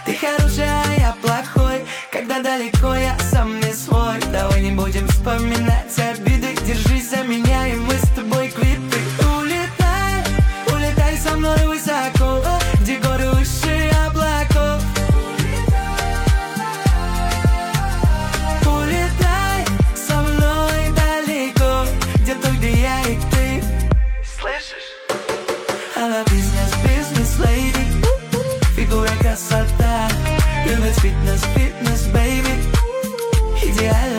Ты хороший, а я плохой. Когда далеко, я сам не свой. Давай не будем вспоминать обиды. Держись за меня, и мы с тобой квиты. Улетай, улетай со мной высоко, где горы выше облаков. Улетай со мной далеко, где то, где я и ты. Слышишь? Она бизнес-лейди, фигура красота, любит фитнес, бэйби, идеально.